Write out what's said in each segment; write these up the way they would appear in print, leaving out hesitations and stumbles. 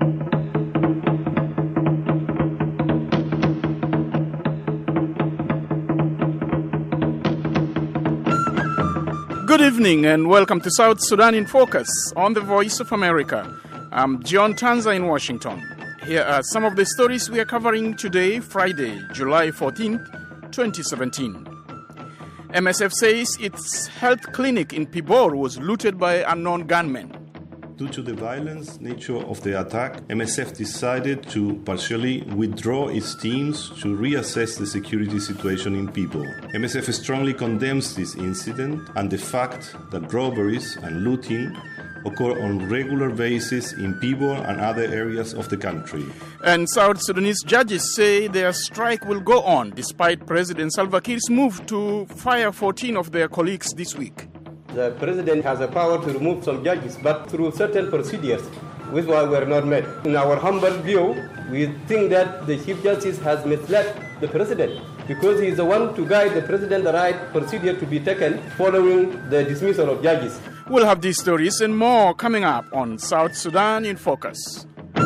Good evening and welcome to South Sudan in Focus on the Voice of America. I'm John Tanza in Washington. Here are some of the stories we are covering today, Friday, July 14th, 2017. MSF says its health clinic in Pibor was looted by unknown gunmen. Due to the violent nature of the attack, MSF decided to partially withdraw its teams to reassess the security situation in Pibor. MSF strongly condemns this incident and the fact that robberies and looting occur on a regular basis in Pibor and other areas of the country. And South Sudanese judges say their strike will go on despite President Salva Kiir's move to fire 14 of their colleagues this week. The president has the power to remove some judges, but through certain procedures, which were not met. In our humble view, we think that the Chief Justice has misled the president because he is the one to guide the president the right procedure to be taken following the dismissal of judges. We'll have these stories and more coming up on South Sudan in Focus.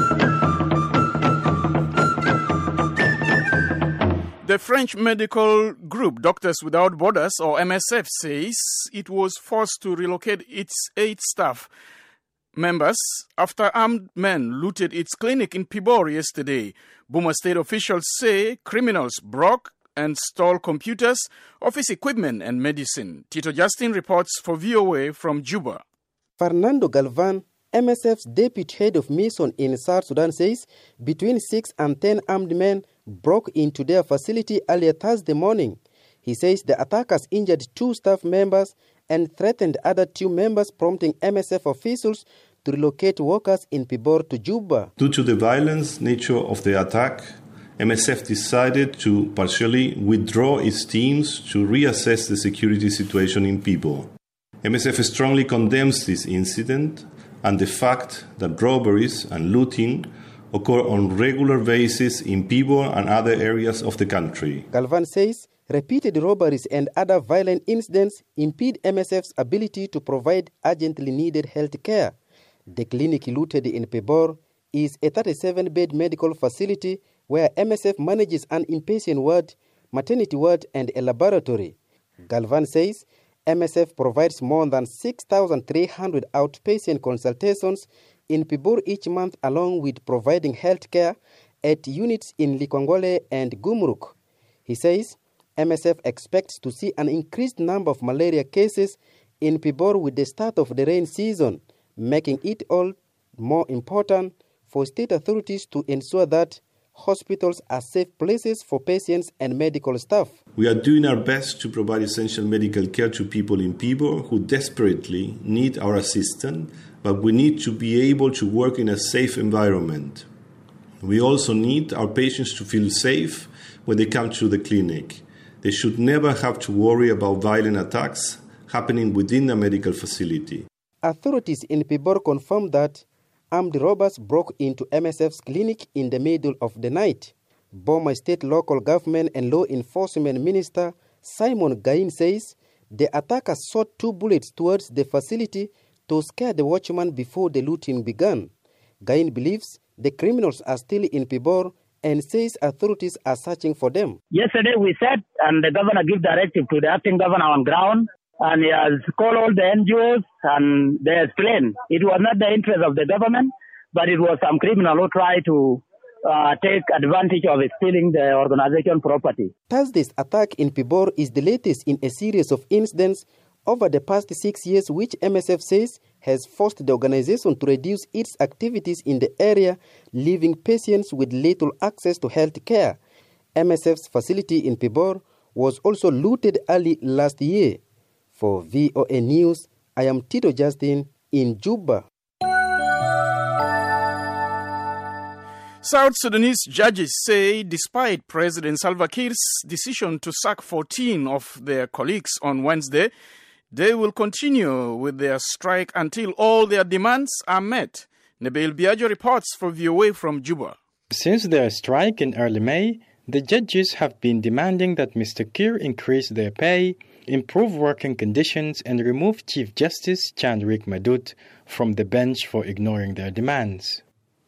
The French medical group Doctors Without Borders, or MSF, says it was forced to relocate its 8 staff members after armed men looted its clinic in Pibor yesterday. Buma state officials say criminals broke and stole computers, office equipment and medicine. Tito Justin reports for VOA from Juba. Fernando Galvan, MSF's deputy head of mission in South Sudan, says between 6 and 10 armed men broke into their facility earlier Thursday morning. He says the attackers injured 2 staff members and threatened other 2 members, prompting MSF officials to relocate workers in Pibor to Juba. Due to the violent nature of the attack, MSF decided to partially withdraw its teams to reassess the security situation in Pibor. MSF strongly condemns this incident and the fact that robberies and looting occur on a regular basis in Pibor and other areas of the country. Galvan says repeated robberies and other violent incidents impede MSF's ability to provide urgently needed health care. The clinic looted in Pibor is a 37-bed medical facility where MSF manages an inpatient ward, maternity ward, and a laboratory. Galvan says MSF provides more than 6,300 outpatient consultations in Pibor each month, along with providing health care at units in Likwangole and Gumruk. He says MSF expects to see an increased number of malaria cases in Pibor with the start of the rain season, making it all more important for state authorities to ensure that hospitals are safe places for patients and medical staff. We are doing our best to provide essential medical care to people in Pibor who desperately need our assistance, but we need to be able to work in a safe environment. We also need our patients to feel safe when they come to the clinic. They should never have to worry about violent attacks happening within a medical facility. Authorities in Pibor confirmed that armed robbers broke into MSF's clinic in the middle of the night. Boma State Local Government and Law Enforcement Minister Simon Gain says the attackers shot 2 bullets towards the facility to scare the watchman before the looting began. Gain believes the criminals are still in Pibor and says authorities are searching for them. Yesterday we said, and the governor gave directive to the acting governor on ground, and he has called all the NGOs and they explained it was not the interest of the government, but it was some criminal who tried to take advantage of stealing the organization property. Thursday's attack in Pibor is the latest in a series of incidents over the past 6 years, which MSF says has forced the organization to reduce its activities in the area, leaving patients with little access to health care. MSF's facility in Pibor was also looted early last year. For VOA News, I am Tito Justin in Juba. South Sudanese judges say despite President Salva Kiir's decision to sack 14 of their colleagues on Wednesday, they will continue with their strike until all their demands are met. Nabil Biagio reports for VOA from Juba. Since their strike in early May, the judges have been demanding that Mr. Kiir increase their pay, improve working conditions, and remove Chief Justice Chandrik Madut from the bench for ignoring their demands.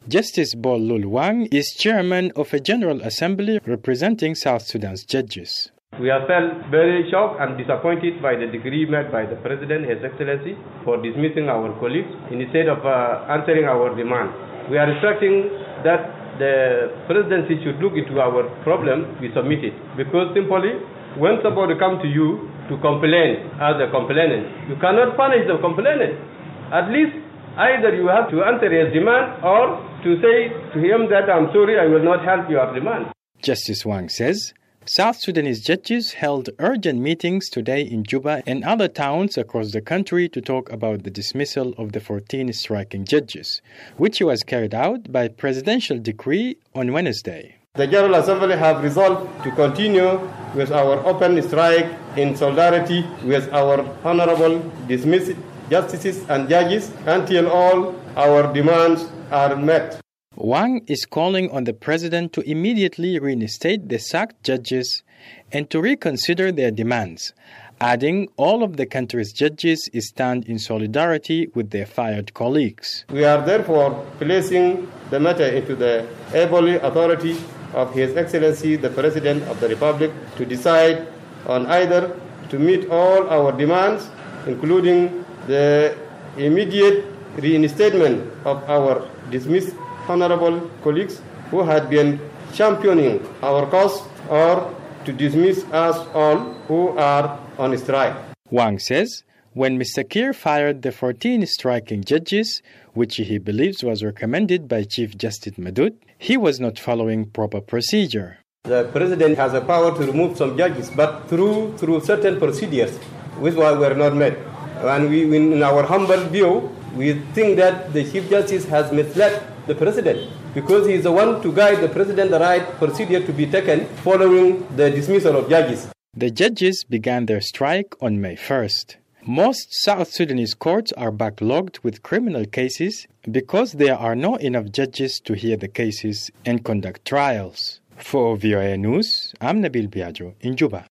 Justice Bol Lul Wang is chairman of a General Assembly representing South Sudan's judges. We have felt very shocked and disappointed by the decree made by the President, His Excellency, for dismissing our colleagues instead of answering our demand. We are expecting that the presidency should look into our problem we submitted, because simply when somebody comes to you to complain as a complainant, you cannot punish the complainant. At least either you have to answer his demand or to say to him that I'm sorry, I will not help your demand. Justice Wang says South Sudanese judges held urgent meetings today in Juba and other towns across the country to talk about the dismissal of the 14 striking judges, which was carried out by presidential decree on Wednesday. The General Assembly have resolved to continue with our open strike in solidarity with our honorable dismissed justices and judges until all our demands are met. Wang is calling on the president to immediately reinstate the sacked judges and to reconsider their demands, adding all of the country's judges stand in solidarity with their fired colleagues. We are therefore placing the matter into the able authority of His Excellency the President of the Republic to decide on either to meet all our demands, including the immediate reinstatement of our dismissed honorable colleagues who had been championing our cause, or to dismiss us all who are on strike. Wang says when Mr. Kiir fired the 14 striking judges, which he believes was recommended by Chief Justice Madut, he was not following proper procedure. The president has a power to remove some judges, but through certain procedures, which were not met. And we, in our humble view, we think that the Chief Justice has misled the president, because he is the one to guide the president the right procedure to be taken following the dismissal of judges. The judges began their strike on May 1st. Most South Sudanese courts are backlogged with criminal cases because there are not enough judges to hear the cases and conduct trials. For VOA News, I'm Nabil Biagio in Juba.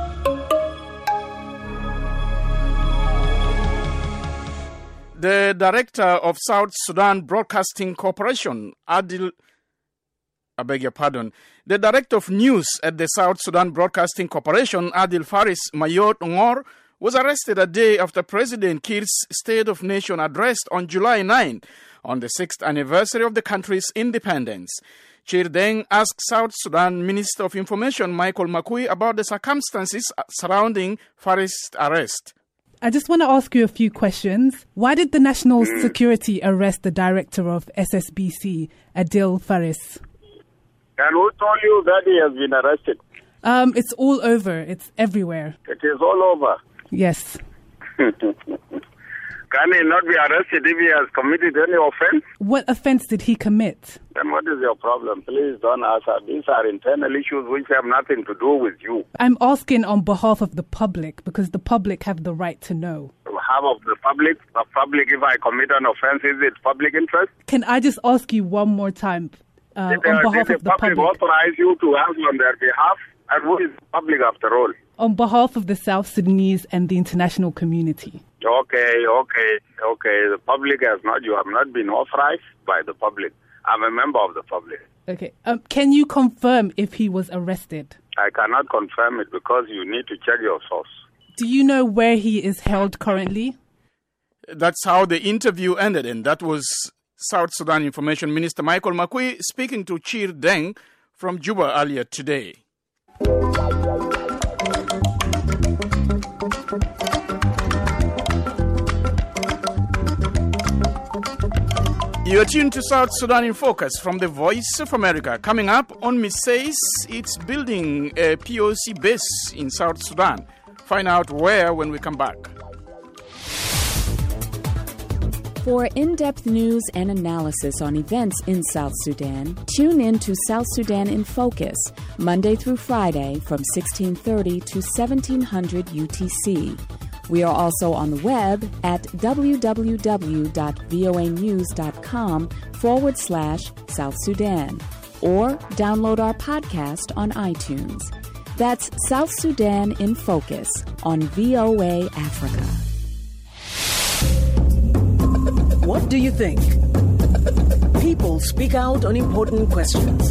The director of South Sudan Broadcasting Corporation, The director of news at the South Sudan Broadcasting Corporation, Adil Faris Mayot Ngor, was arrested a day after President Kiir's State of Nation address on July 9, on the 6th anniversary of the country's independence. Chir Deng asked South Sudan Minister of Information Michael Makui about the circumstances surrounding Faris' arrest. I just want to ask you a few questions. Why did the National Security arrest the director of SSBC, Adil Faris? And who told you that he has been arrested? It's all over. It's everywhere. It is all over? Yes. Can he not be arrested if he has committed any offense? What offense did he commit? Then what is your problem? Please don't answer. These are internal issues which have nothing to do with you. I'm asking on behalf of the public, because the public have the right to know. Half of the public, if I commit an offense, is it public interest? Can I just ask you one more time on behalf of the public? Authorize you to ask on their behalf? And who is the public after all? On behalf of the South Sudanese and the international community. Okay. The public has not, you have not been authorized by the public. I'm a member of the public. Okay. Can you confirm if he was arrested? I cannot confirm it because you need to check your source. Do you know where he is held currently? That's how the interview ended, and that was South Sudan Information Minister Michael Makui speaking to Chir Deng from Juba earlier today. You're tuned to South Sudan in Focus from the Voice of America. Coming up, UNMISS says it's building a POC base in South Sudan. Find out where when we come back. For in-depth news and analysis on events in South Sudan, tune in to South Sudan in Focus, Monday through Friday from 1630 to 1700 UTC. We are also on the web at www.voanews.com/South Sudan, or download our podcast on iTunes. That's South Sudan in Focus on VOA Africa. What do you think? People people speak out on important questions.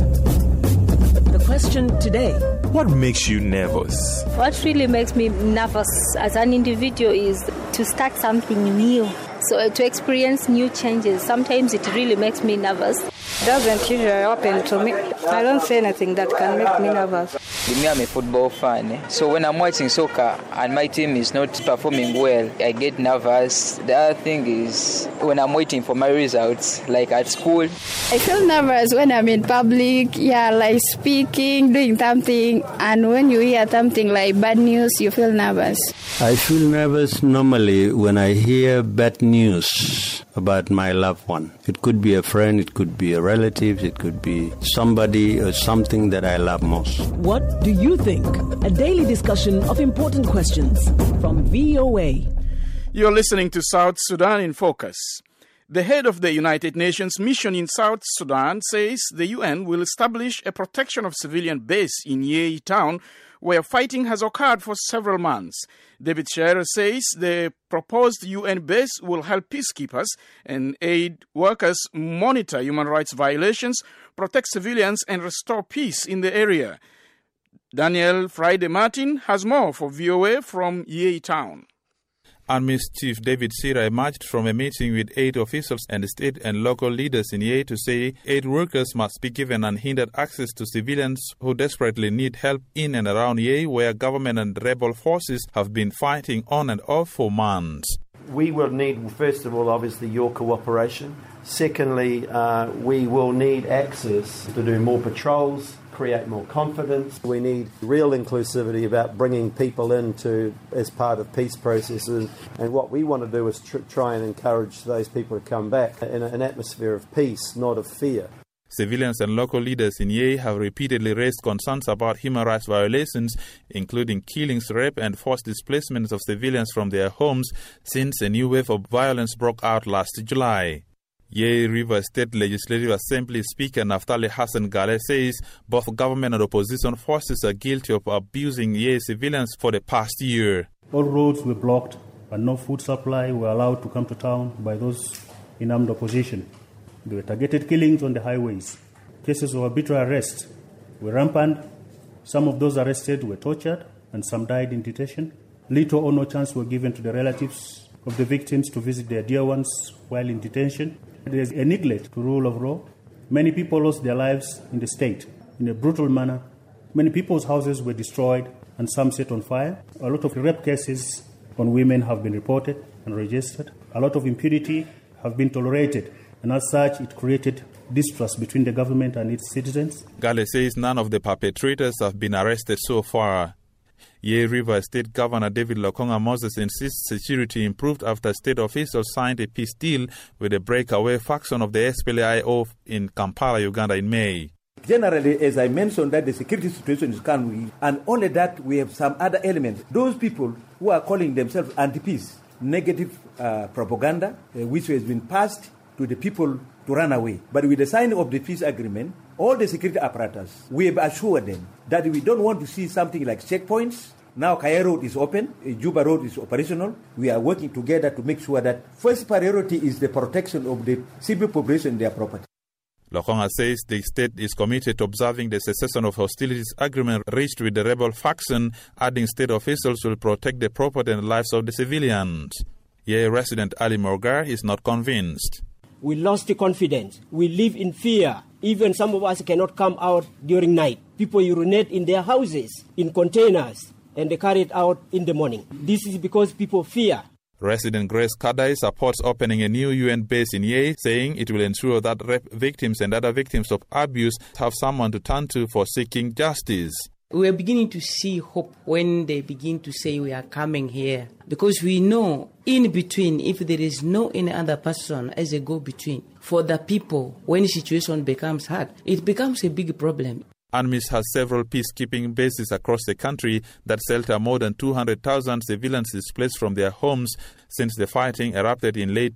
The question today: what makes you nervous? What really makes me nervous as an individual is to start something new. So to experience new changes, sometimes it really makes me nervous. Doesn't usually happen to me. I don't say anything that can make me nervous. Me, I'm a football fan, so when I'm watching soccer and my team is not performing well, I get nervous. The other thing is when I'm waiting for my results, like at school. I feel nervous when I'm in public, like speaking, doing something, and when you hear something like bad news, you feel nervous. I feel nervous normally when I hear bad news about my loved one. It could be a friend, it could be a relative, it could be somebody or something that I love most. What do you think? A daily discussion of important questions from VOA. You're listening to South Sudan in Focus. The head of the United Nations mission in South Sudan says the UN will establish a protection of civilian base in Yei town, where fighting has occurred for several months. David Shearer says the proposed UN base will help peacekeepers and aid workers monitor human rights violations, protect civilians, and restore peace in the area. Daniel Friday Martin has more for VOA from Yei town. Army Chief David Shearer emerged from a meeting with aid officials and state and local leaders in Yei to say aid workers must be given unhindered access to civilians who desperately need help in and around Yei, where government and rebel forces have been fighting on and off for months. We will need, first of all, obviously, your cooperation. Secondly, we will need access to do more patrols, create more confidence. We need real inclusivity about bringing people into as part of peace processes. And what we want to do is try and encourage those people to come back in an atmosphere of peace, not of fear. Civilians and local leaders in Yei have repeatedly raised concerns about human rights violations, including killings, rape, and forced displacements of civilians from their homes since a new wave of violence broke out last July. Yei River State Legislative Assembly Speaker Naftali Hassan Gale says both government and opposition forces are guilty of abusing Yei civilians for the past year. All roads were blocked and no food supply were allowed to come to town by those in armed opposition. There were targeted killings on the highways. Cases of arbitrary arrest were rampant. Some of those arrested were tortured and some died in detention. Little or no chance were given to the relatives of the victims to visit their dear ones while in detention. There is a neglect to rule of law. Many people lost their lives in the state in a brutal manner. Many people's houses were destroyed and some set on fire. A lot of rape cases on women have been reported and registered. A lot of impunity have been tolerated, and as such it created distrust between the government and its citizens. Gale says none of the perpetrators have been arrested so far. Yei River State Governor David Lokonga Moses insists security improved after state officials signed a peace deal with a breakaway faction of the SPLA-IO in Kampala, Uganda in May. Generally, as I mentioned, that the security situation is calm, and only that we have some other elements. Those people who are calling themselves anti-peace, negative propaganda, which has been passed to the people to run away. But with the signing of the peace agreement, all the security apparatus, we have assured them that we don't want to see something like checkpoints. Now Kaya Road is open, Juba Road is operational. We are working together to make sure that first priority is the protection of the civil population and their property. Lokonga says the state is committed to observing the cessation of hostilities agreement reached with the rebel faction, adding state officials will protect the property and lives of the civilians. Yei resident Ali Morgar is not convinced. We lost the confidence. We live in fear. Even some of us cannot come out during night. People urinate in their houses, in containers, and they carry it out in the morning. This is because people fear. Resident Grace Kadai supports opening a new UN base in Yei, saying it will ensure that rape victims and other victims of abuse have someone to turn to for seeking justice. We are beginning to see hope when they begin to say we are coming here. Because we know in between, if there is no any other person as a go-between, for the people, when the situation becomes hard, it becomes a big problem. UNMISS has several peacekeeping bases across the country that shelter more than 200,000 civilians displaced from their homes since the fighting erupted in late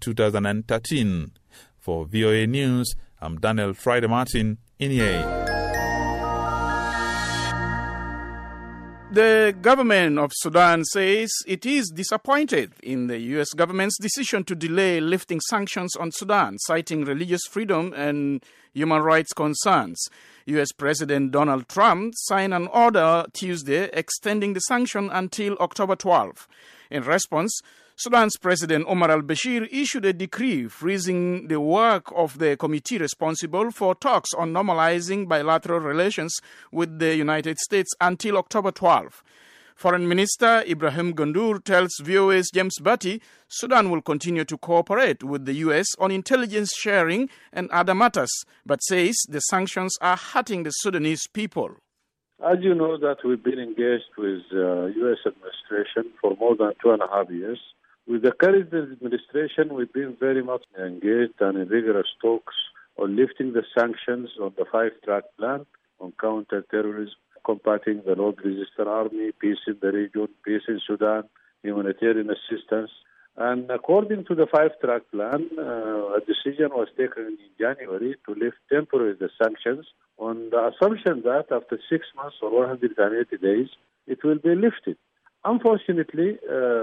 2013. For VOA News, I'm Daniel Friday Martin in Yei. The government of Sudan says it is disappointed in the U.S. government's decision to delay lifting sanctions on Sudan, citing religious freedom and human rights concerns. U.S. President Donald Trump signed an order Tuesday extending the sanction until October 12. In response, Sudan's President Omar al-Bashir issued a decree freezing the work of the committee responsible for talks on normalizing bilateral relations with the United States until October 12. Foreign Minister Ibrahim Gandour tells VOA's James Batty Sudan will continue to cooperate with the U.S. on intelligence sharing and other matters, but says the sanctions are hurting the Sudanese people. As you know, that we've been engaged with U.S. administration for more than 2.5 years. With the current administration, we've been very much engaged and in rigorous talks on lifting the sanctions on the 5-track plan on counter-terrorism, combating the Lord Resistance Army, peace in the region, peace in Sudan, humanitarian assistance. And according to the 5-track plan, a decision was taken in January to lift temporarily the sanctions on the assumption that after 6 months or 180 days, it will be lifted. Unfortunately,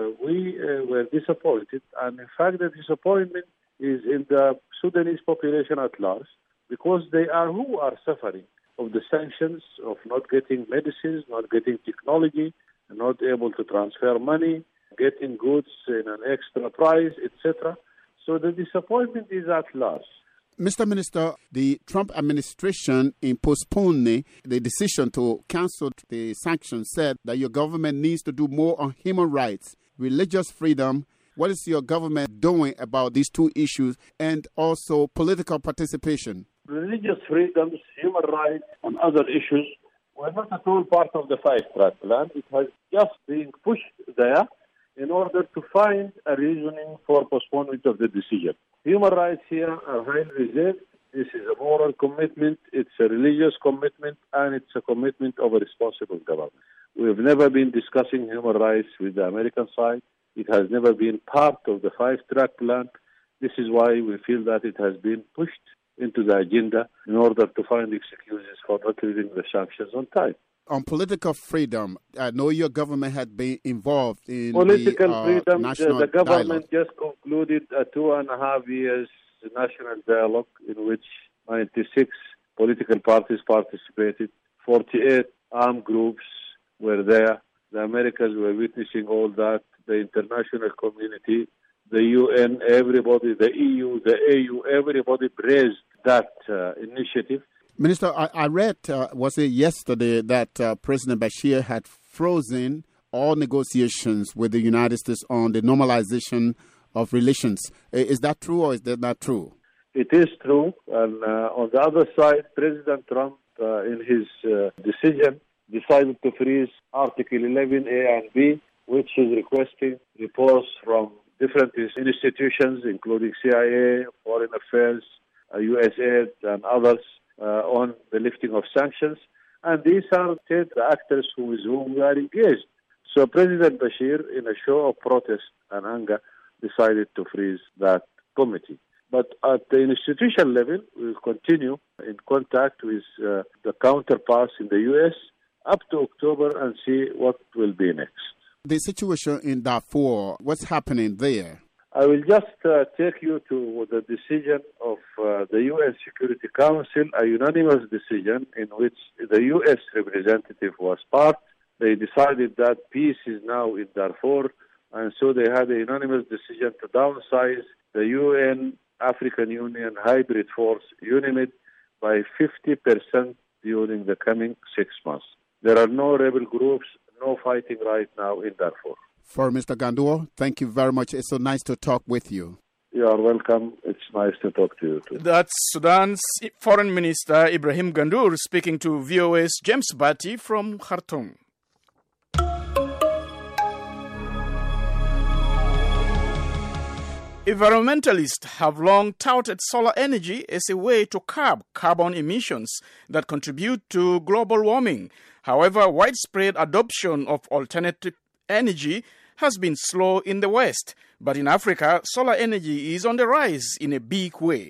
we were disappointed, and in fact the disappointment is in the Sudanese population at large, because they are who are suffering of the sanctions, of not getting medicines, not getting technology, not able to transfer money, getting goods in an extra price, etc. So the disappointment is at large. Mr. Minister, the Trump administration, in postponing the decision to cancel the sanctions, said that your government needs to do more on human rights, religious freedom. What is your government doing about these two issues, and also political participation? Religious freedoms, human rights, and other issues were not at all part of the 5-track plan. It has just been pushed there in order to find a reasoning for postponement of the decision. Human rights here are highly reserved. This is a moral commitment, it's a religious commitment, and it's a commitment of a responsible government. We have never been discussing human rights with the American side. It has never been part of the 5-track plan. This is why we feel that it has been pushed into the agenda in order to find excuses for not lifting the sanctions on time. On political freedom, I know your government had been involved in political freedom. The government dialogue. just concluded a 2.5 years national dialogue in which 96 political parties participated, 48 armed groups were there. The Americans were witnessing all that, the international community, the UN, everybody, the EU, the AU, everybody praised that initiative. Minister, I read, was it yesterday, that President Bashir had frozen all negotiations with the United States on the normalization of relations. Is that true or is that not true? It is true. And on the other side, President Trump, in his decision, decided to freeze Article 11A and B, which is requesting reports from different institutions, including CIA, Foreign Affairs, USAID, and others, on the lifting of sanctions. And these are the actors with whom we are engaged. So President Bashir, in a show of protest and anger, decided to freeze that committee. But at the institutional level, we will continue in contact with the counterparts in the U.S. up to October and see what will be next. The situation in Darfur, what's happening there? I will just take you to the decision of the U.S. Security Council, a unanimous decision in which the U.S. representative was part. They decided that peace is now in Darfur, and so they had a unanimous decision to downsize the UN African Union hybrid force, UNIMID, by 50% during the coming 6 months. There are no rebel groups, no fighting right now in Darfur. For Mr. Gandour, thank you very much. It's so nice to talk with you. You are welcome. It's nice to talk to you too. That's Sudan's Foreign Minister Ibrahim Gandour speaking to VOA's James Batty from Khartoum. Environmentalists have long touted solar energy as a way to curb carbon emissions that contribute to global warming. However, widespread adoption of alternative energy has been slow in the West, but in Africa, solar energy is on the rise in a big way.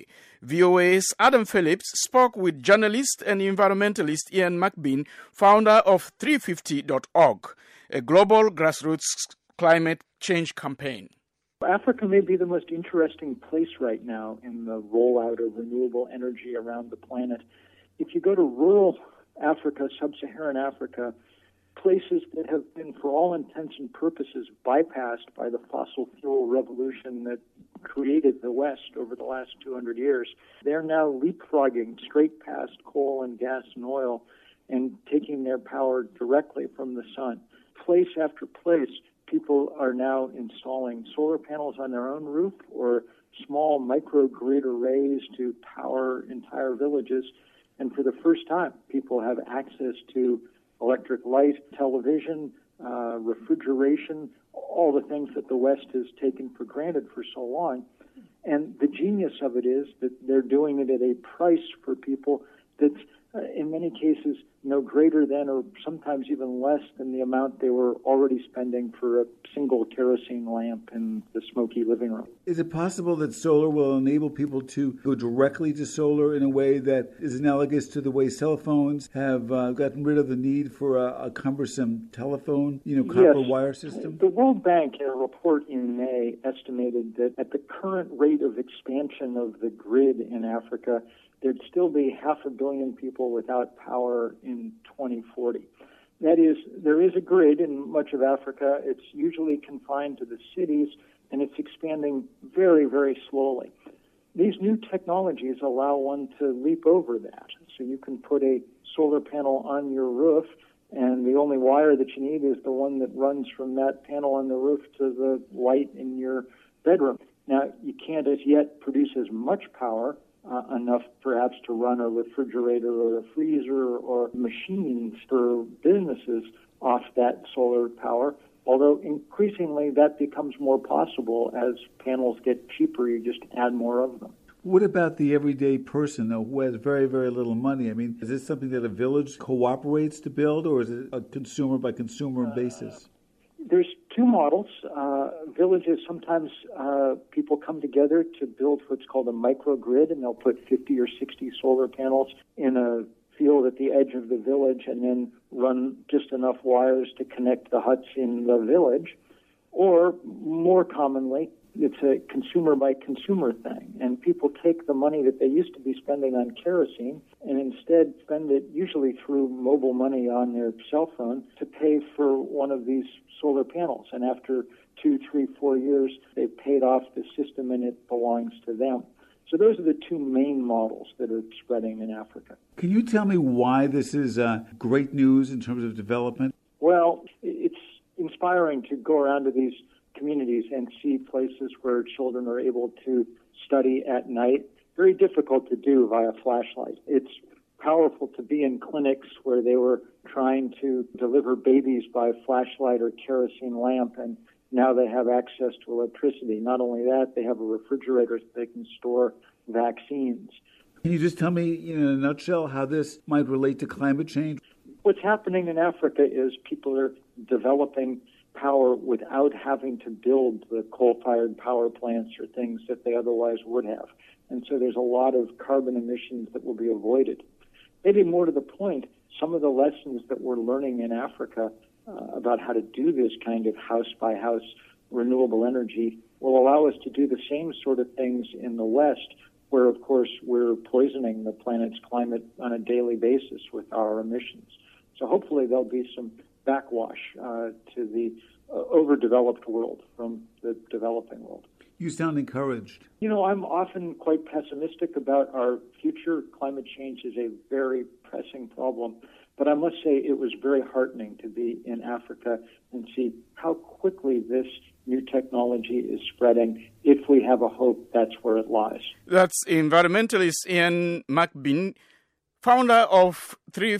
VOA's Adam Phillips spoke with journalist and environmentalist Ian McBean, founder of 350.org, a global grassroots climate change campaign. Africa may be the most interesting place right now in the rollout of renewable energy around the planet. If you go to rural Africa, sub-Saharan Africa, places that have been, for all intents and purposes, bypassed by the fossil fuel revolution that created the West over the last 200 years, they're now leapfrogging straight past coal and gas and oil and taking their power directly from the sun. Place after place, people are now installing solar panels on their own roof or small microgrid arrays to power entire villages. And for the first time, people have access to electric light, television, refrigeration, all the things that the West has taken for granted for so long. And the genius of it is that they're doing it at a price for people that's in many cases no greater than or sometimes even less than the amount they were already spending for a single kerosene lamp in the smoky living room. Is it possible that solar will enable people to go directly to solar in a way that is analogous to the way cell phones have gotten rid of the need for a cumbersome telephone, copper wire system? The World Bank, in a report in May, estimated that at the current rate of expansion of the grid in Africa, there'd still be 500 million people without power in 2040. That is, there is a grid in much of Africa. It's usually confined to the cities, and it's expanding very, very slowly. These new technologies allow one to leap over that. So you can put a solar panel on your roof, and the only wire that you need is the one that runs from that panel on the roof to the light in your bedroom. Now, you can't as yet produce as much power, enough perhaps to run a refrigerator or a freezer or machines for businesses off that solar power, although increasingly that becomes more possible as panels get cheaper, you just add more of them. What about the everyday person, though, who has very, very little money? I mean, is this something that a village cooperates to build, or is it a consumer-by-consumer basis? There's two models. Villages, sometimes people come together to build what's called a microgrid, and they'll put 50 or 60 solar panels in a field at the edge of the village and then run just enough wires to connect the huts in the village. Or, more commonly, it's a consumer-by-consumer thing, and people take the money that they used to be spending on kerosene and instead spend it usually through mobile money on their cell phone to pay for one of these solar panels. And after 2, 3, 4 years, they've paid off the system and it belongs to them. So those are the two main models that are spreading in Africa. Can you tell me why this is great news in terms of development? Well, it's inspiring to go around to these communities and see places where children are able to study at night. Very difficult to do via flashlight. It's powerful to be in clinics where they were trying to deliver babies by flashlight or kerosene lamp, and now they have access to electricity. Not only that, they have a refrigerator so they can store vaccines. Can you just tell me, in a nutshell, how this might relate to climate change? What's happening in Africa is people are developing power without having to build the coal-fired power plants or things that they otherwise would have. And so there's a lot of carbon emissions that will be avoided. Maybe more to the point, some of the lessons that we're learning in Africa about how to do this kind of house-by-house renewable energy will allow us to do the same sort of things in the West, where, of course, we're poisoning the planet's climate on a daily basis with our emissions. So hopefully there'll be some backwash to the overdeveloped world from the developing world. You sound encouraged. I'm often quite pessimistic about our future. Climate change is a very pressing problem. But I must say it was very heartening to be in Africa and see how quickly this new technology is spreading. If we have a hope, that's where it lies. That's environmentalist Ian McBean, founder of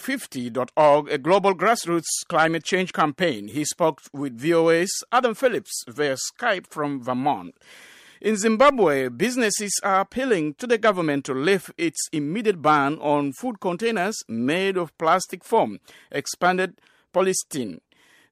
350.org, a global grassroots climate change campaign. He spoke with VOA's Adam Phillips via Skype from Vermont. In Zimbabwe, businesses are appealing to the government to lift its immediate ban on food containers made of plastic foam, expanded polystyrene.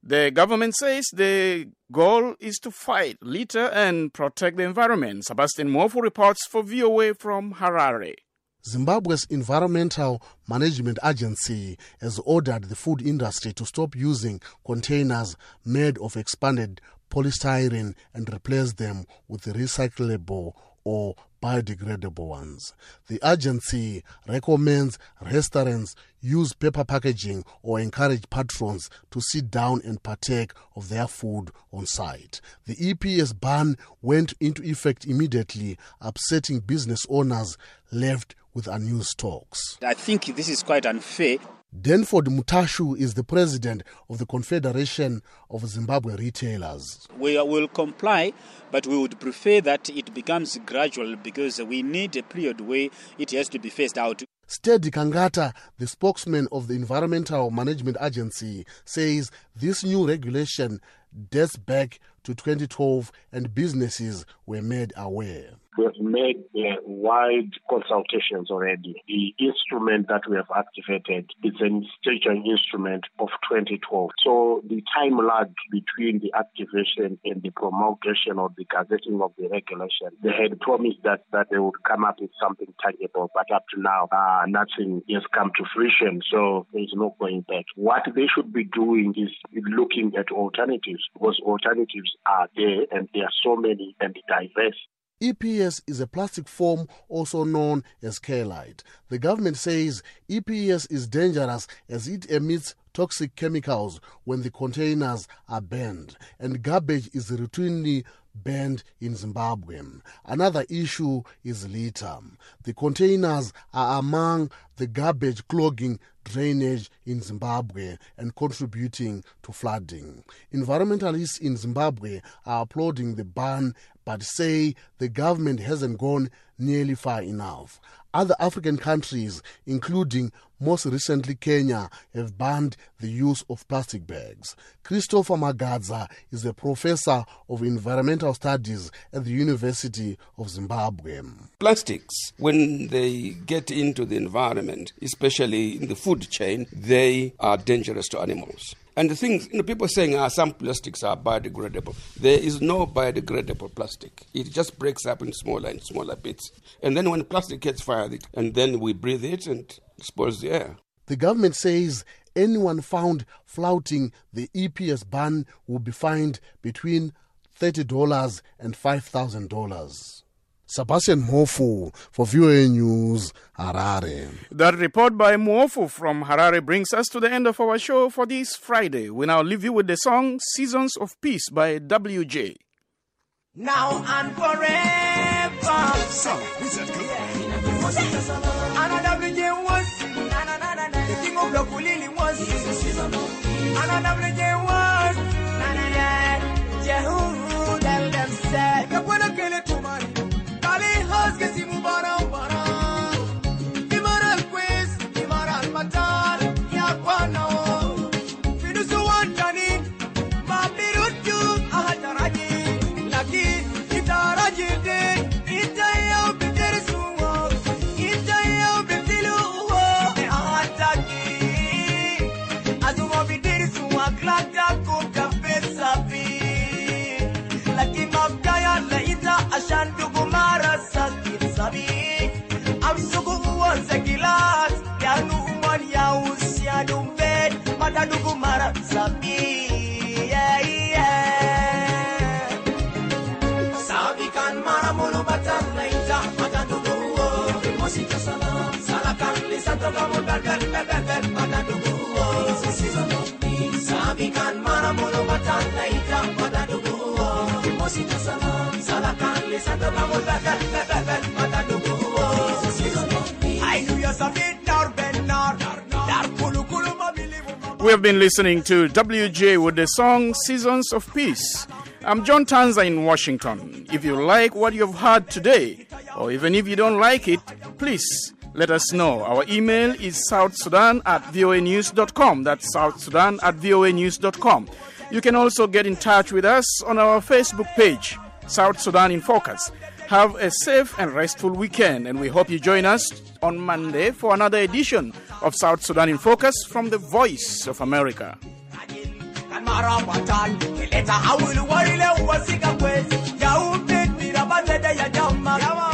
The government says the goal is to fight litter and protect the environment. Sebastian Mwofu reports for VOA from Harare. Zimbabwe's Environmental Management Agency has ordered the food industry to stop using containers made of expanded polystyrene and replace them with recyclable or biodegradable ones. The agency recommends restaurants use paper packaging or encourage patrons to sit down and partake of their food on site. The EPS ban went into effect immediately, upsetting business owners left with unused stocks. I think this is quite unfair. Denford Mutashu is the president of the Confederation of Zimbabwe Retailers. We will comply, but we would prefer that it becomes gradual because we need a period where it has to be phased out. Steady Kangata, the spokesman of the Environmental Management Agency, says this new regulation dates back to 2012 and businesses were made aware. We have made wide consultations already. The instrument that we have activated is a statutory instrument of 2012. So the time lag between the activation and the promulgation or the gazetting of the regulation, they had promised that they would come up with something tangible, but up to now, nothing has come to fruition. So there is no going back. What they should be doing is looking at alternatives, because alternatives are there and there are so many and diverse. EPS is a plastic foam also known as Kaolite. The government says EPS is dangerous as it emits toxic chemicals when the containers are burned, and garbage is routinely banned in Zimbabwe. Another issue is litter. The containers are among the garbage clogging drainage in Zimbabwe and contributing to flooding. Environmentalists in Zimbabwe are applauding the ban but say the government hasn't gone nearly far enough. Other African countries, including most recently Kenya, have banned the use of plastic bags. Christopher Magadza is a professor of environmental studies at the University of Zimbabwe. Plastics, when they get into the environment, especially in the food chain, they are dangerous to animals. And the things, people saying some plastics are biodegradable. There is no biodegradable plastic. It just breaks up in smaller and smaller bits. And then when plastic gets fired, and then we breathe it and it spoils the air. The government says anyone found flouting the EPS ban will be fined between $30 and $5,000. Sebastian Mwofu for VOA News, Harare. That report by Mwofu from Harare brings us to the end of our show for this Friday. We now leave you with the song Seasons of Peace by WJ. Now and forever. So, is it good? Another WJ was. The king of the Kulili was. Another WJ was. Jehu, tell them said. You wanna kill it too much. Que si mubarak barak, ibarak quiz, ibarak matar, ya kwano. Fidusu wantani, mabirutu ahataraji, laki itaraji de, itayo bitersuwa, itayo bitiluwa, ahataki, azuma bitersuwa, klata kuka pesapi, laki mabdaya laita ashandu kumara saki. I'm so good once a glass. Yanu one yaus yadum bed, Matadugu Mara Sabi. Sabi can Maramulu Batan later, Matadugu, Mosita Salam, Salakan, listen to the Matadugu, it's a season of peace. Sabi can Maramulu Batan later, Matadugu, Mosita Salam, Salakan, listen to the We have been listening to WJ with the song Seasons of Peace. I'm John Tanza in Washington. If you like what you've heard today, or even if you don't like it, please let us know. Our email is southsudan@voanews.com. That's southsudan@voanews.com. You can also get in touch with us on our Facebook page, South Sudan in Focus. Have a safe and restful weekend, and we hope you join us on Monday for another edition of South Sudan in Focus from the Voice of America. marabatan kileta hawil warile wasika kwezi ya upit mirabande ya jama